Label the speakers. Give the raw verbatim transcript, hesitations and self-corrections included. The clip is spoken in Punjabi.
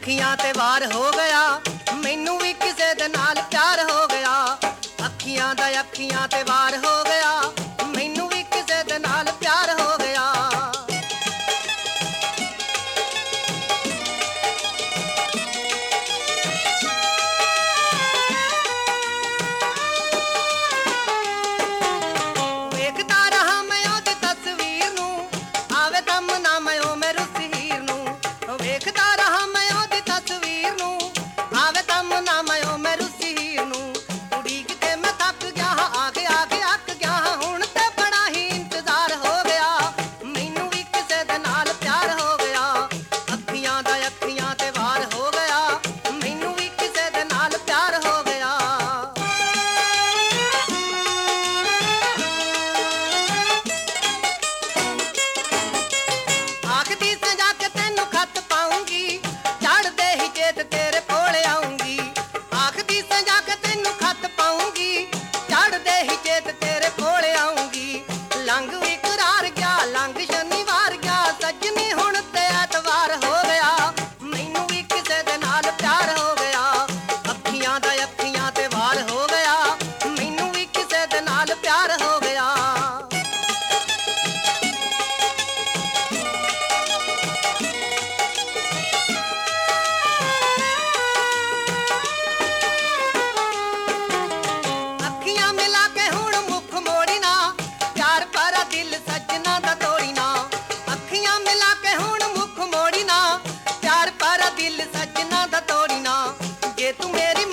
Speaker 1: ਅੱਖੀਆਂ ਤੇ ਵਾਰ ਹੋ ਗਿਆ, ਮੈਨੂੰ ਵੀ ਕਿਸੇ ਦੇ ਨਾਲ ਪਿਆਰ ਹੋ ਗਿਆ। ਅੱਖੀਆਂ ਦਾ ਅੱਖੀਆਂ ਤੇ ਵਾਰ ਹੋ ਗਿਆ, ਮੈਨੂੰ ਵੀ ਕਿਸੇ ਦੇ ਨਾਲ ਪਿਆਰ ਹੋ ਗਿਆ। ਵੇਖਦਾ ਰਹਾ ਮੈਂ ਉਹਦੀ ਤਸਵੀਰ ਨੂੰ, ਆਵੇ ਦਮ ਨਾ ਮੈਂ ਉਹ ਮੈਂ ਰੁੱਸ ਹੀਰ ਨੂੰ। ਵੇਖਦਾ ਰਹਾ ਮੈਂ ਉਹਦੀ ਤਸਵੀਰ ਨੂੰ, ਆਵੇ ਦਮ ਨਾ ਮੈਂ ਉਹ ਮੈਂ ਰੁੱਸ ਹੀਰ ਨੂੰ। ਉਡੀਕ ਕੇ ਮੈਂ ਥੱਕ ਗਿਆ ਹਾਂ, ਆ ਗਿਆ ਆ ਗਿਆ ਅੱਕ ਗਿਆ ਹਾਂ, ਹੁਣ ਤੇ ਬੜਾ ਹੀ ਇੰਤਜ਼ਾਰ ਹੋ ਗਿਆ, ਮੈਨੂੰ ਵੀ ਕਿਸੇ ਦੇ ਨਾਲ ਪਿਆਰ ਹੋ ਗਿਆ। ਅੱਖੀਆਂ ਦਾ ਅੱਖੀਆਂ ਤੇ ਵਾਰ ਹੋ ਗਿਆ, ਮੈਨੂੰ ਵੀ ਕਿਸੇ ਦੇ ਨਾਲ ਪਿਆਰ ਹੋ ਗਿਆ। ਆਖਦੀ ਸਜਾ ਕੇ ਤੈਨੂੰ ਖੱਤ ਪਾਉਂਗੀ, ਚੜ੍ਹਦੇ ਹੀ ਚੇਤ ਤੇਰੇ ਕੋਲ ਆਉਂਗੀ। ਆਖਦੀ ਸਜਾ ਕੇ ਤੈਨੂੰ ਖੱਤ ਪਾਉਂਗੀ, ਚੜ੍ਹਦੇ ਹੀ ਚੇਤ ਤੇਰੇ ਕੋਲ ਆਉਂਗੀ। ਲੰਘ ਇਕਰਾਰ ਗਿਆ, ਲੰਘ ਸ਼ਨੀਵਾਰ ਗਿਆ, ਸੱਜਣੀ ਹੁਣ ਤੇ ਐਤਵਾਰ ਹੋ ਗਿਆ, ਮੈਨੂੰ ਵੀ ਕਿਸੇ ਦੇ ਨਾਲ ਪਿਆਰ ਹੋ ਗਿਆ। ਅੱਖੀਆਂ ਦਾ ਅੱਖੀਆਂ ਤੇ ਵਾਰ ਹੋ ਗਿਆ, ਮੈਨੂੰ ਵੀ ਕਿਸੇ ਦੇ ਨਾਲ ਪਿਆਰ ਹੋ ਗਿਆ। ਅੱਖੀਆਂ ਮਿਲਾ ਕੇ ਹੁਣ ਮੁੱਖ ਮੋੜੀ ਨਾ, ਪਿਆਰ ਭਰਾ ਦਿਲ ਸੱਜਣਾ ਦਾ ਤੋੜੀ ਨਾ। ਅੱਖੀਆਂ ਮਿਲਾ ਕੇ ਹੁਣ ਮੁੱਖ ਮੋੜੀ ਨਾ, ਪਿਆਰ ਭਰਾ ਦਿਲ ਸੱਜਣਾ ਦਾ ਤੋੜੀ ਨਾ। ਜੇ ਤੂੰ ਮੇਰੀ